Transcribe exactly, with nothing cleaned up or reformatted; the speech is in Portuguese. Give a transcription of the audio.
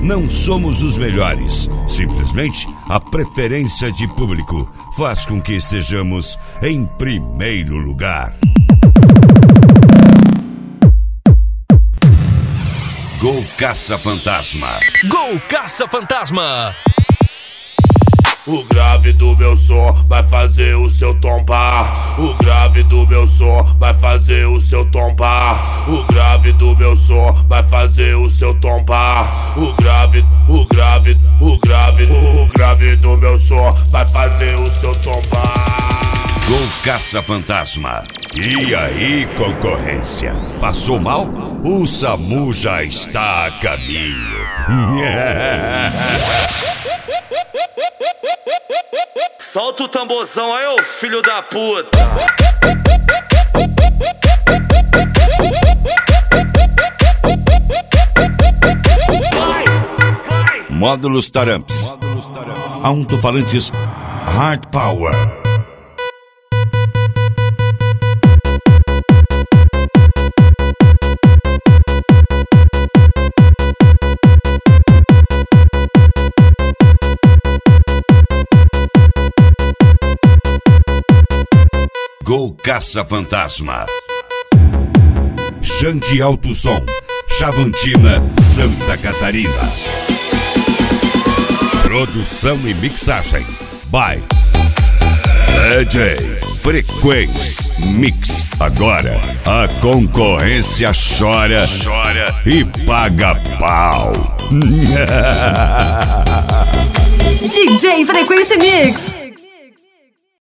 Não somos os melhores. Simplesmente a preferência de público faz com que estejamos em primeiro lugar. Gol Caça-Fantasma. Gol Caça-Fantasma. O grave do meu som vai fazer o seu tombar. O grave do meu som vai fazer o seu tombar. O grave do meu som vai fazer o seu tombar. O grave, o grave, o grave, o grave do meu som vai fazer o seu tombar. Gol Caça-Fantasma. E aí, concorrência? Passou mal? O SAMU já está a caminho. Solta o tamborzão aí, ô filho da puta. Módulos Taramps. Alto-falantes Hard Power. Gol Caça-Fantasma. Xande Alto Som, Chavantina, Santa Catarina. Produção e mixagem by D J Frequência Mix. Agora a concorrência chora, chora e paga pau. D J Frequência Mix.